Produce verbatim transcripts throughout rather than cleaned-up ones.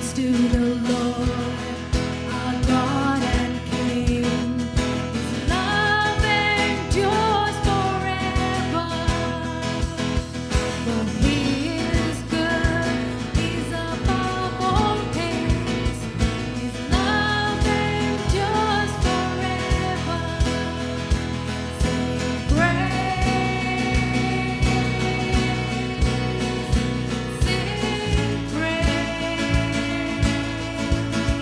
to the Lord, our God and King. His love endures forever. For He is good, He's above all things. His love endures forever. Sing praise, sing praise.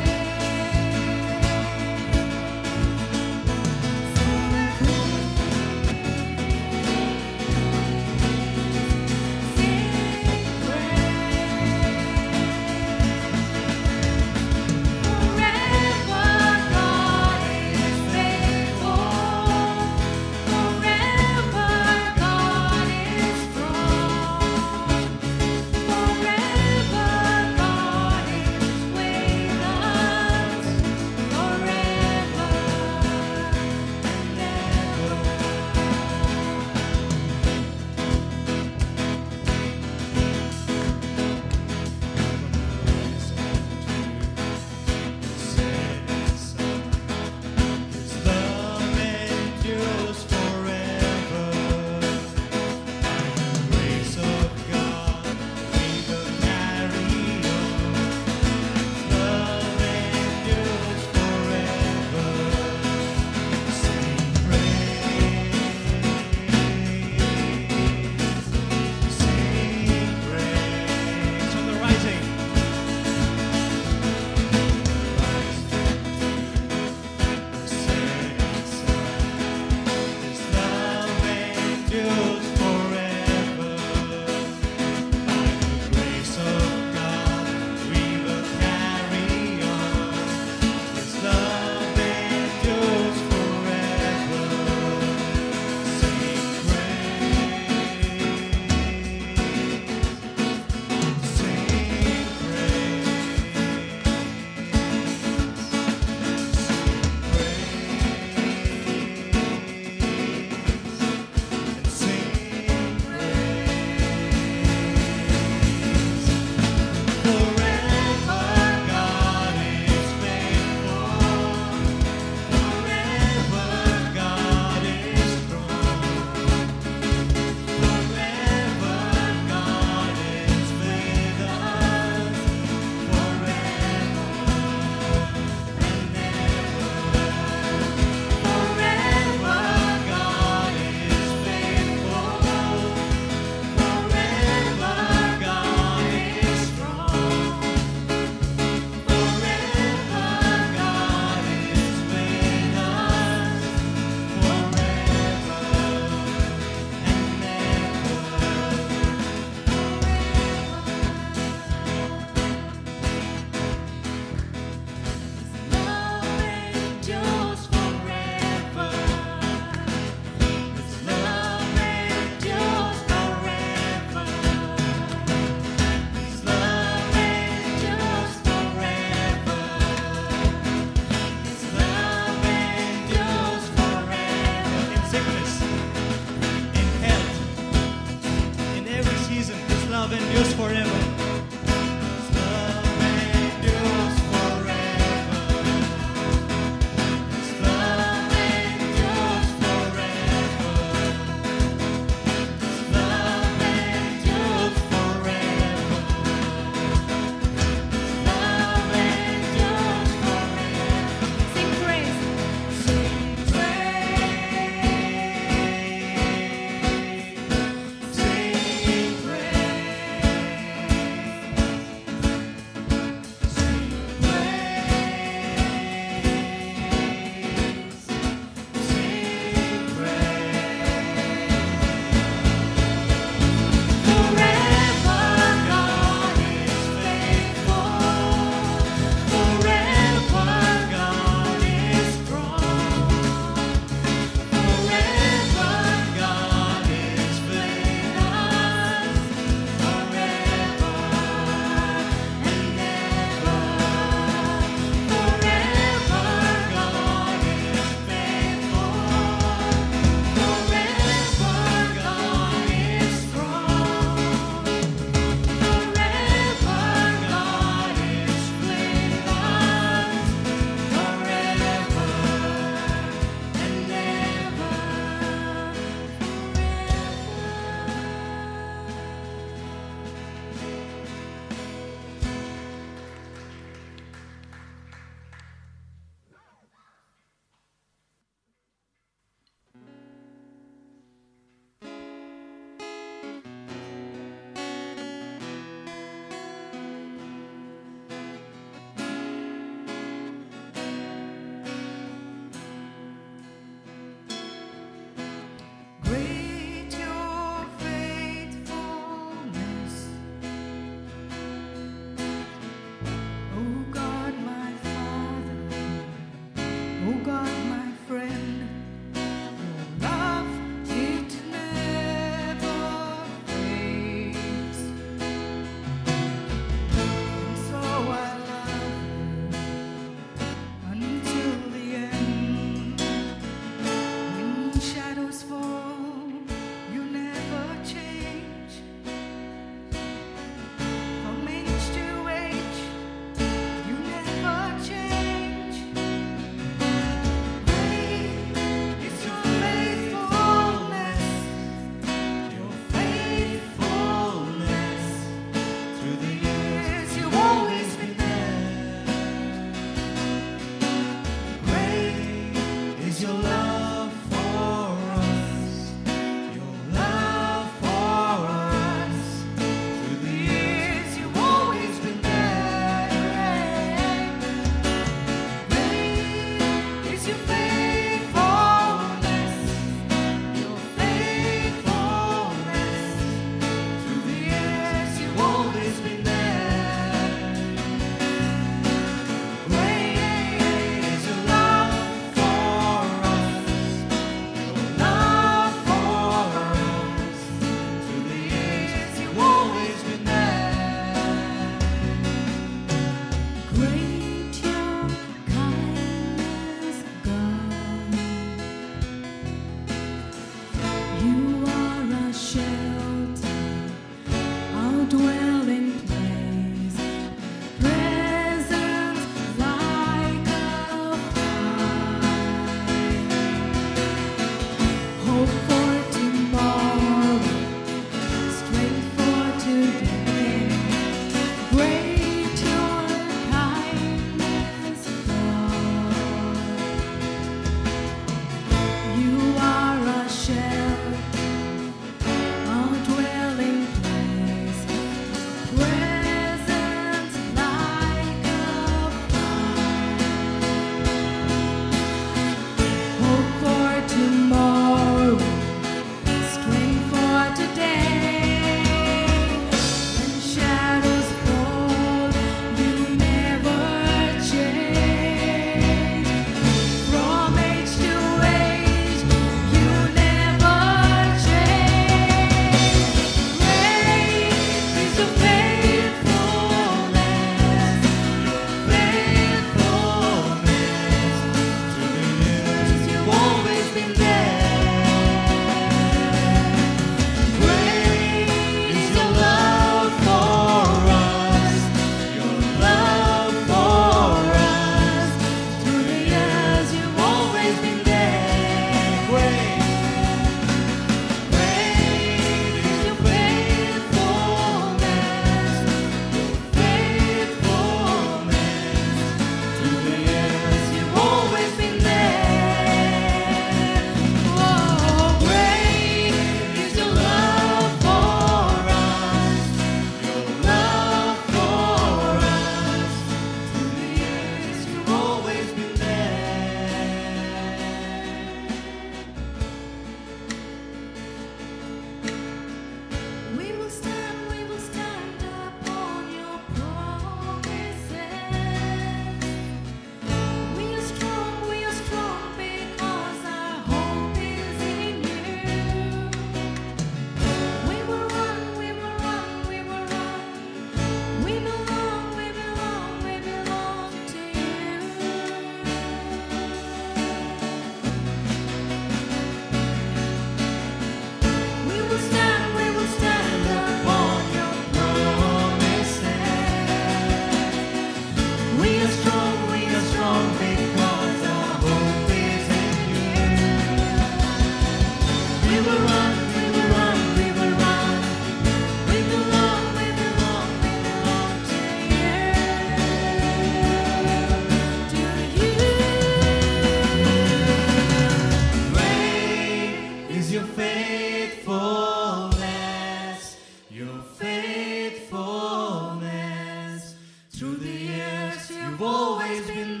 years you've always been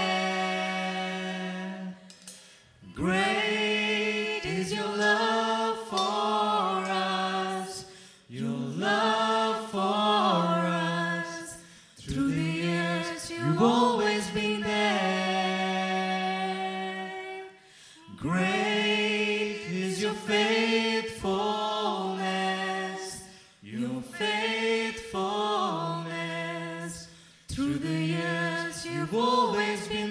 there. Great is your love for us, your love for us. Through the years you've always been there. Great is your faithfulness, your faithfulness. Through the years you've always been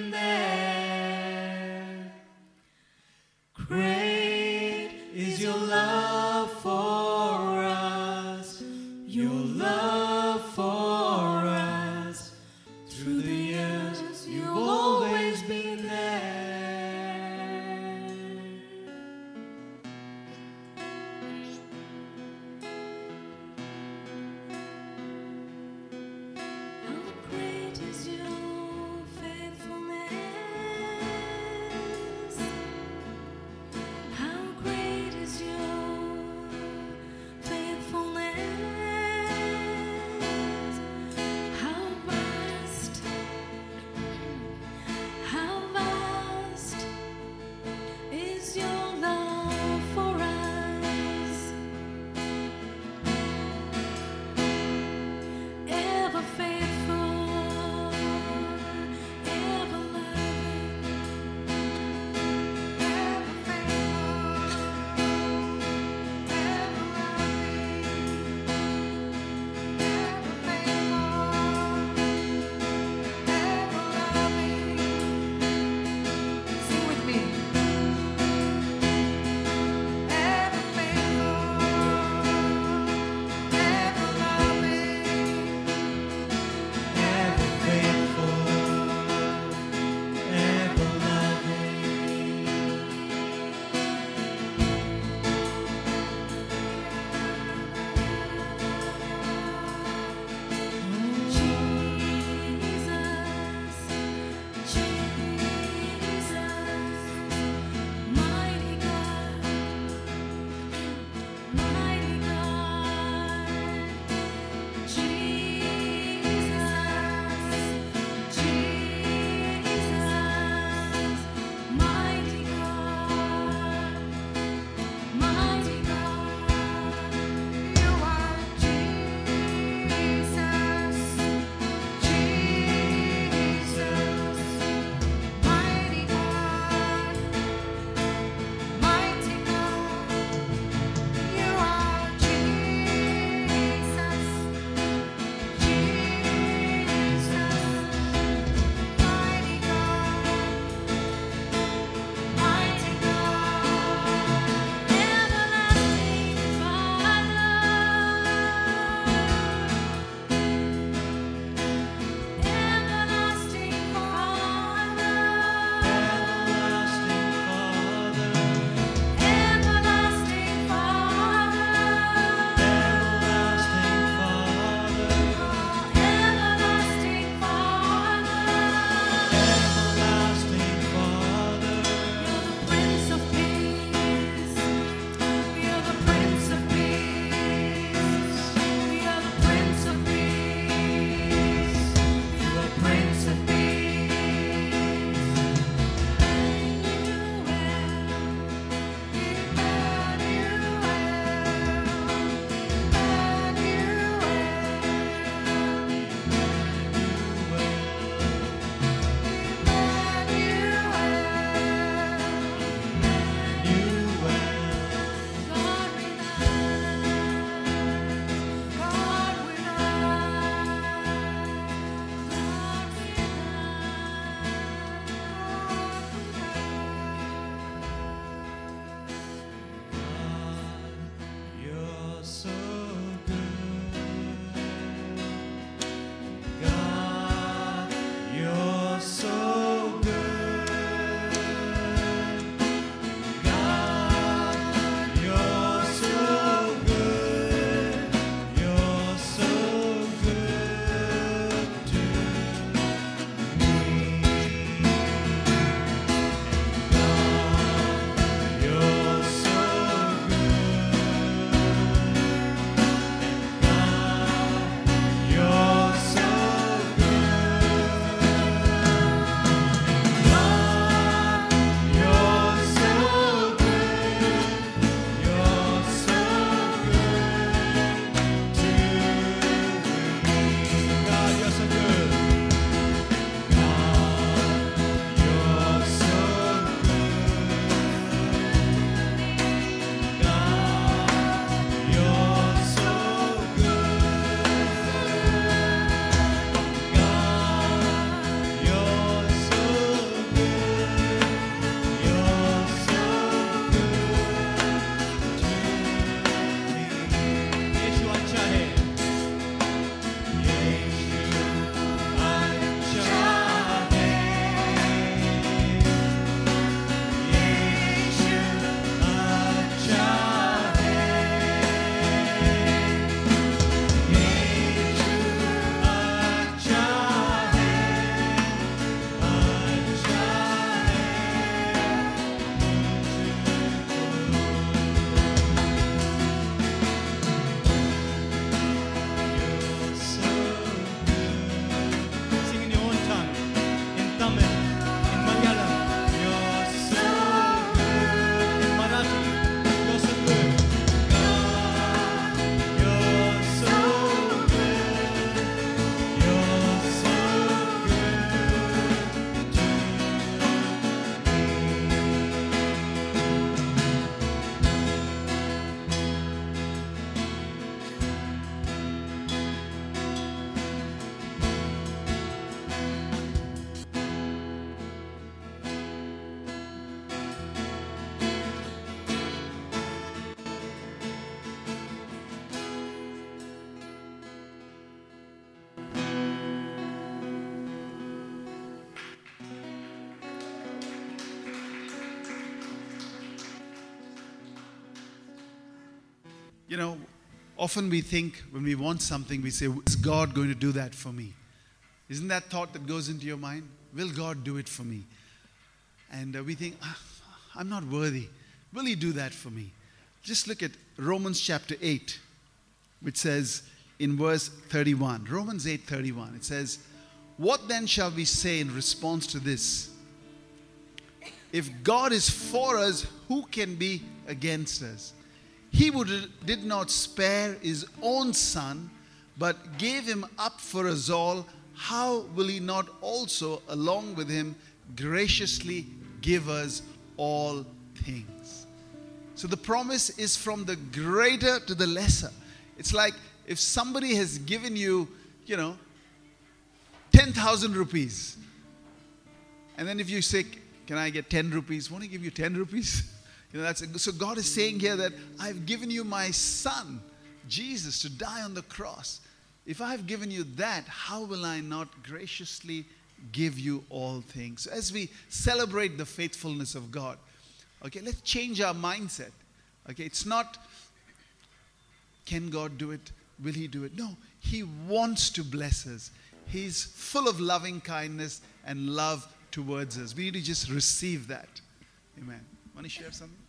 You know, often we think when we want something, we say, is God going to do that for me? Isn't that thought that goes into your mind? Will God do it for me? And uh, we think, ah, I'm not worthy. Will He do that for me? Just look at Romans chapter eight, which says in verse thirty-one, Romans eight thirty-one, it says, what then shall we say in response to this? If God is for us, who can be against us? He who did not spare His own Son, but gave Him up for us all, how will He not also, along with Him, graciously give us all things? So the promise is from the greater to the lesser. It's like if somebody has given you, you know, ten thousand rupees. And then if you say, can I get ten rupees? Won't He give you ten rupees? You know, that's so God is saying here that I've given you my Son, Jesus, to die on the cross. If I've given you that, how will I not graciously give you all things? So as we celebrate the faithfulness of God, okay, let's change our mindset. Okay, it's not, can God do it? Will He do it? No, He wants to bless us. He's full of loving kindness and love towards us. We need to just receive that. Amen. Want to share something?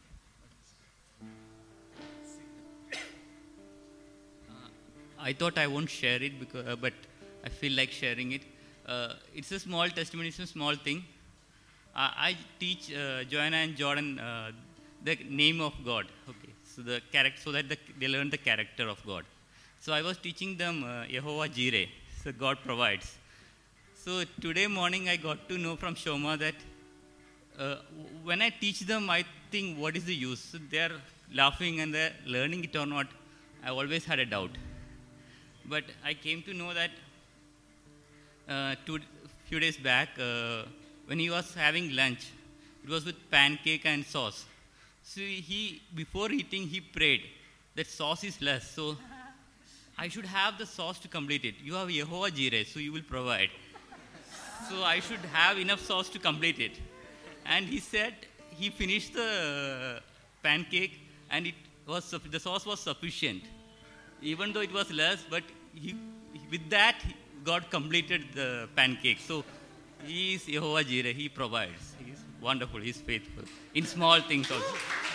Uh, I thought I won't share it, because, uh, but I feel like sharing it. Uh, it's a small testimony, it's a small thing. Uh, I teach uh, Joanna and Jordan uh, the name of God. Okay, so the character, so that the, they learn the character of God. So I was teaching them uh, Yehovah Jireh, so God provides. So today morning I got to know from Shoma that uh, when I teach them, I think, what is the use? So they are laughing and they're learning it or not. I always had a doubt. But I came to know that uh, two few days back, uh, when he was having lunch, it was with pancake and sauce. So he, before eating, he prayed that sauce is less. So I should have the sauce to complete it. You have Yehovah Jireh, so you will provide. So I should have enough sauce to complete it. And he said he finished the pancake and it was the sauce was sufficient. Even though it was less, but he, with that, God completed the pancake. So He is Yehovah Jireh. He provides. He is wonderful. He is faithful. In small things also.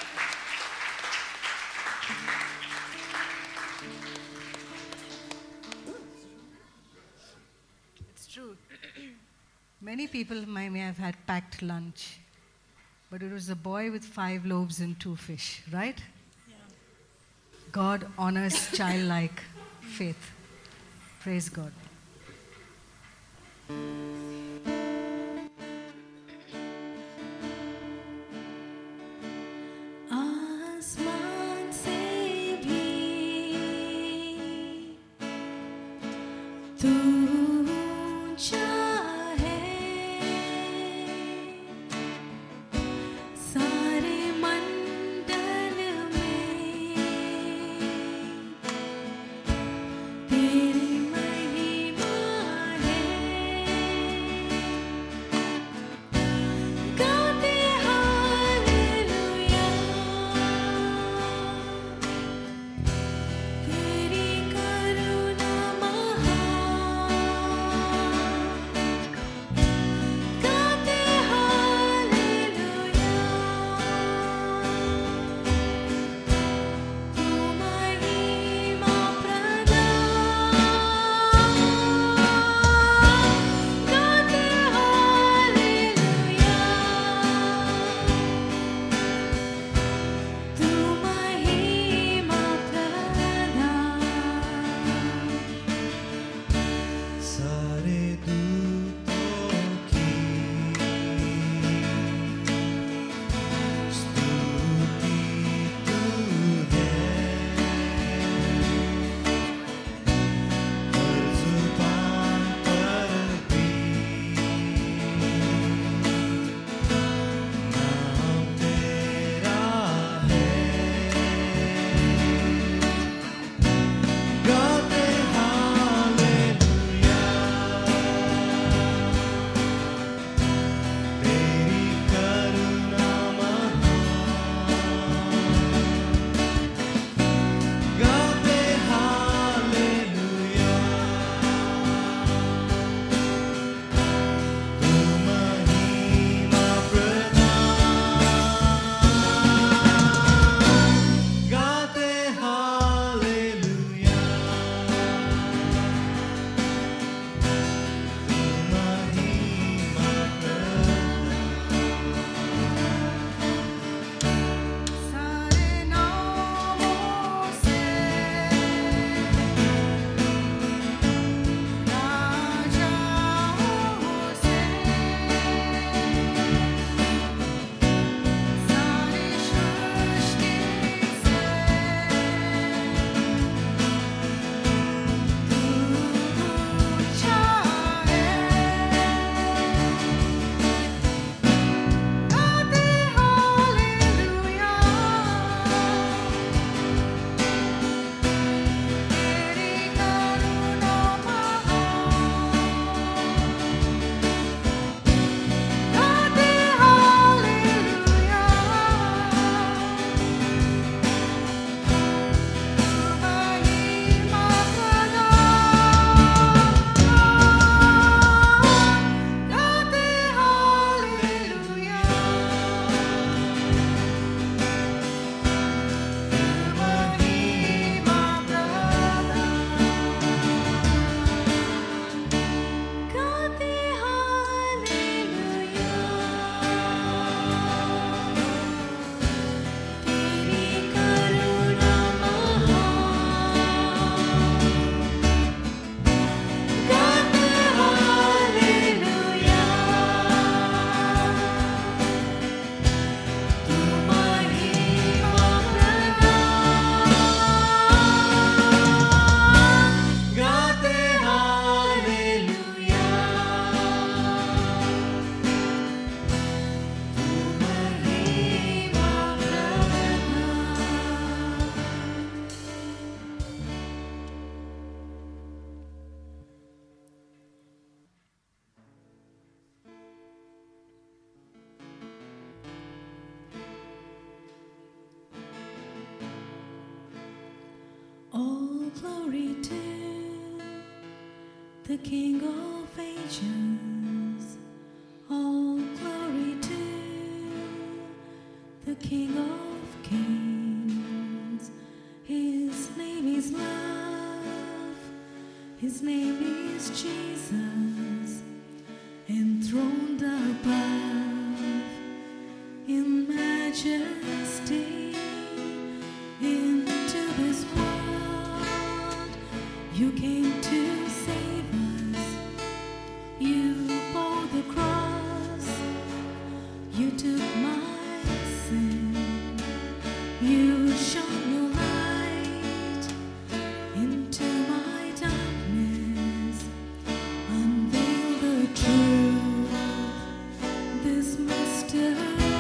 It's true. Many people may, may have had packed lunch, but it was a boy with five loaves and two fish, right? Yeah. God honors childlike faith. Praise God. आसमान से भी तू ऊंचा है, सारे मंडल में तेरी महिमा है। glory to the King of ages. All glory to the King of kings. His name is love. His name is Jesus. Enthroned above in majesty. Into this world you came to save us. You bore the cross. You took my sin. You shone your light into my darkness. Unveil the truth, this mystery.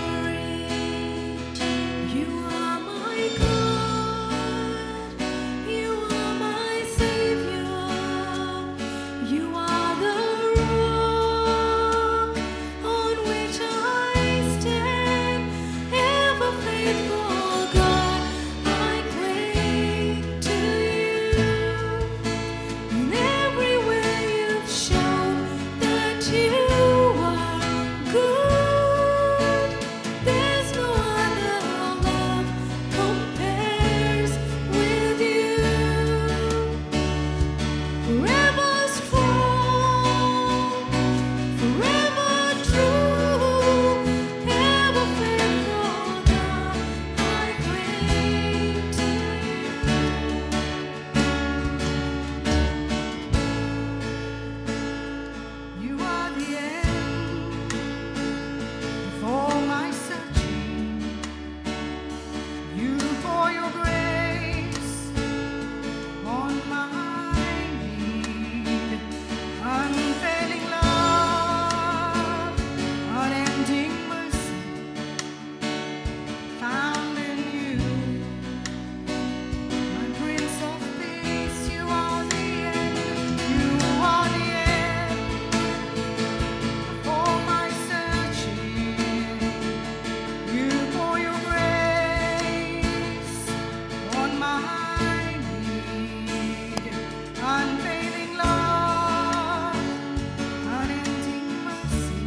You are my God. You are my Savior. You are the rock on which I stand. Ever faithful God, I cling to you. In every way you've shown that you are good. There's no other love compares with you. Forever strong, forever true, ever faithful God, I cling to You are the end of all my searching. You pour your grace on my need. Unfailing love, unending mercy, found in you. My Prince of Peace, you are the end. You are the end of all my searching. You pour your grace on my need. Unfailing love, unending mercy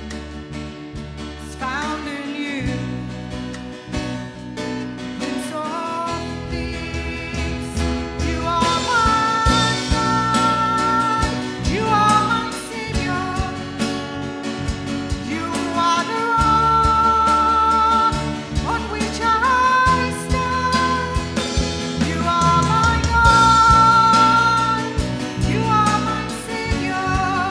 is found in you. Prince of Peace, you are my God. You are my Savior. You are the rock on which I stand. You are my God. You are my Savior.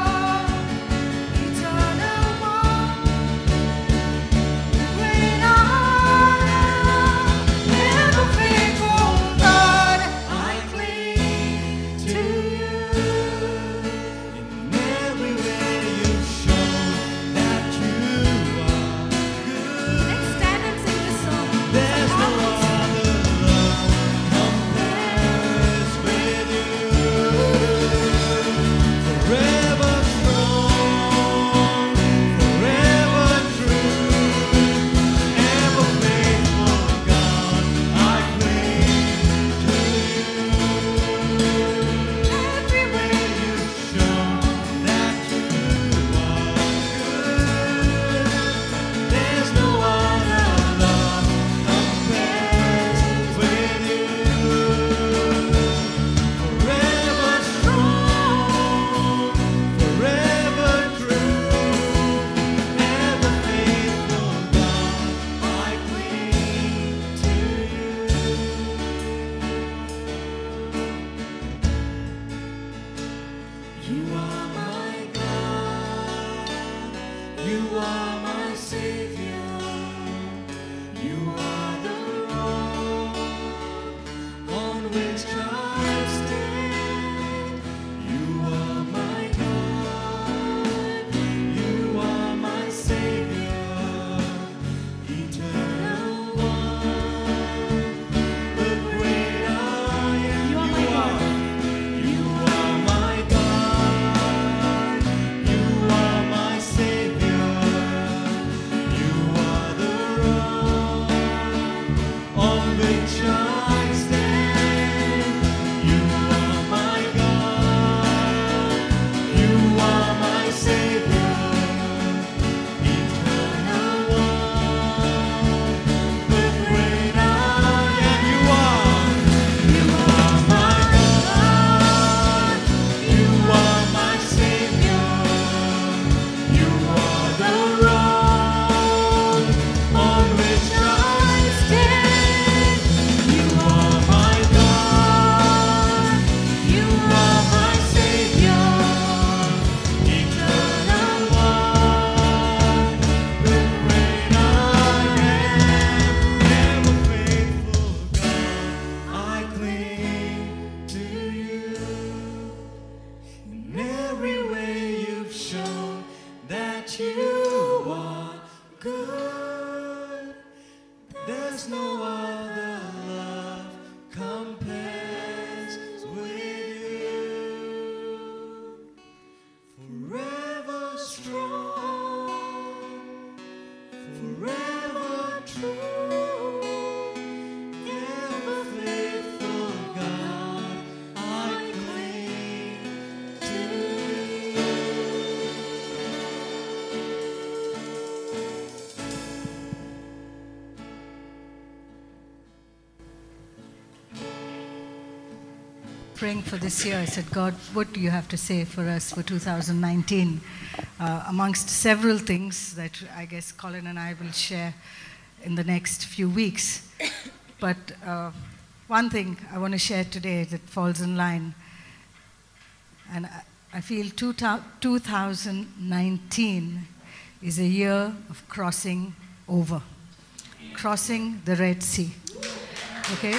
Eternal one, great I am, ever faithful God, I cling to you. In every way you've shown that you are good. Let's stand and sing this song. There's no other love compares with you. Forever strong, forever true, ever faithful God, I cling to you. Every way you've shown that you are good. There's no other love compares with you. Forever strong, forever true, ever faithful God, I cling to you. You are my God. You are my Savior. You are the rock on which I stand. You are my God. You are my Savior. Eternal one, the great I am. You are my God. You are my God. You are my Savior. praying for this year, I said, God, what do you have to say for us for two thousand nineteen? Uh, amongst several things that I guess Colin and I will share in the next few weeks. But uh, one thing I want to share today that falls in line, and I, I feel two, two thousand nineteen is a year of crossing over, crossing the Red Sea. Okay?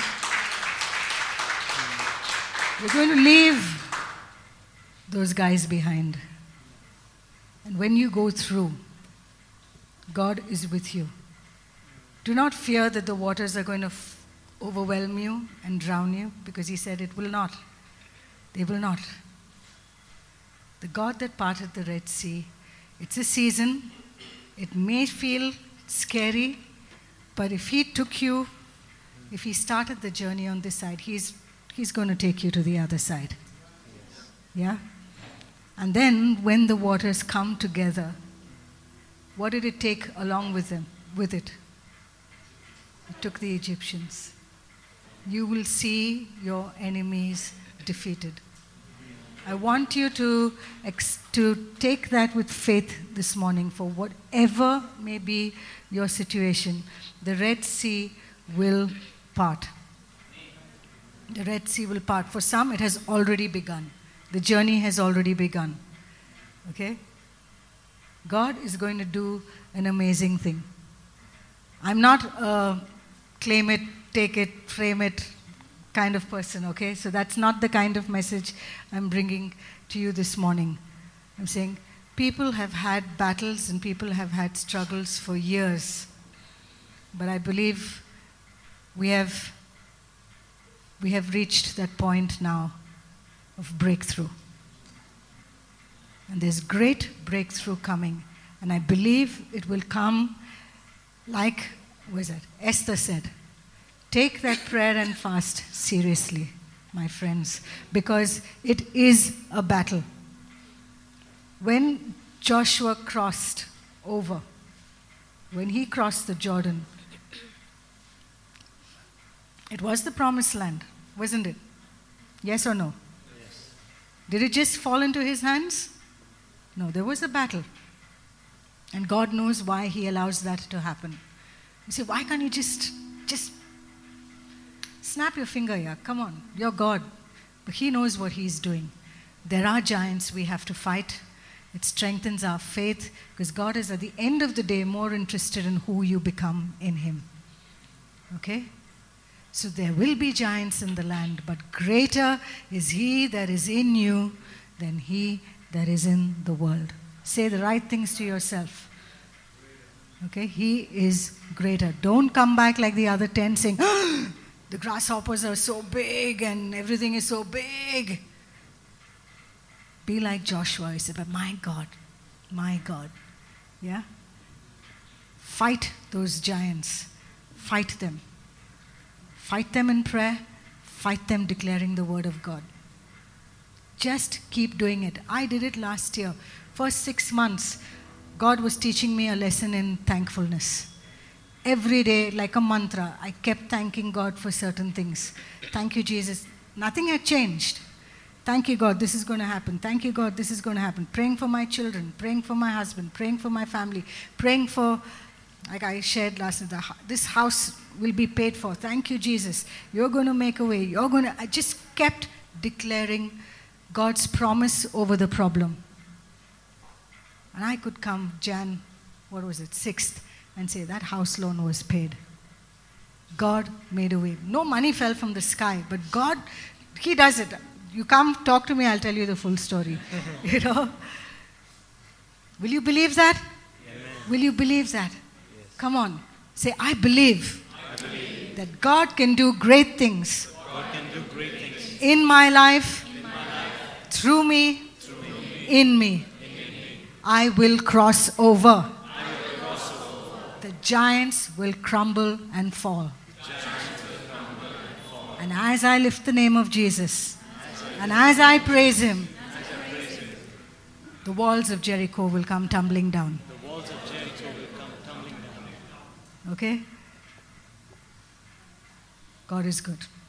We're going to leave those guys behind. And when you go through, God is with you. Do not fear that the waters are going to f- overwhelm you and drown you, because He said it will not. They will not. The God that parted the Red Sea, it's a season. It may feel scary, but if He took you, if He started the journey on this side, He's He's going to take you to the other side. Yeah? And then when the waters come together, what did it take along with them, with it? It took the Egyptians. You will see your enemies defeated. I want you to, ex- to take that with faith this morning for whatever may be your situation. The Red Sea will part. The Red Sea will part. For some, it has already begun. The journey has already begun. Okay? God is going to do an amazing thing. I'm not a claim it, take it, frame it kind of person, okay? So that's not the kind of message I'm bringing to you this morning. I'm saying people have had battles and people have had struggles for years. But I believe we have we have reached that point now of breakthrough. And there's great breakthrough coming. And I believe it will come like, what is it? Esther said, take that prayer and fast seriously, my friends, because it is a battle. When Joshua crossed over, when he crossed the Jordan, it was the promised land, wasn't it? Yes or no? Yes. Did it just fall into his hands? No, there was a battle. And God knows why He allows that to happen. You say, why can't you just, just snap your finger here? Come on, you're God. But He knows what He's doing. There are giants we have to fight. It strengthens our faith, because God is at the end of the day more interested in who you become in Him. Okay? So there will be giants in the land, but greater is He that is in you than he that is in the world. Say the right things to yourself. Okay? He is greater. Don't come back like the other ten saying, oh, the grasshoppers are so big and everything is so big. Be like Joshua. He said, but my God, my God. Yeah? Fight those giants. Fight them. Fight them in prayer. Fight them declaring the word of God. Just keep doing it. I did it last year. First six months, God was teaching me a lesson in thankfulness. Every day, like a mantra, I kept thanking God for certain things. Thank you, Jesus. Nothing had changed. Thank you, God, this is going to happen. Thank you, God, this is going to happen. Praying for my children, praying for my husband, praying for my family, praying for, like I shared last night, this house will be paid for. Thank you, Jesus. You're going to make a way. You're going to, I just kept declaring God's promise over the problem. And I could come Jan, what was it, sixth, and say that house loan was paid. God made a way. No money fell from the sky, but God, He does it. You come talk to me, I'll tell you the full story. You know? Will you believe that? Amen. Will you believe that? Yes. Come on. Say, I believe, I believe that God can do great things, God can do great things in my life, in my life, through me, through me, in me. in me. I will cross over. I will cross over. The giants will crumble and fall. The giants will crumble and fall. And as I lift the name of Jesus, and as I praise Him, the walls of Jericho will come tumbling down. The walls of Jericho will come tumbling down. Okay? God is good.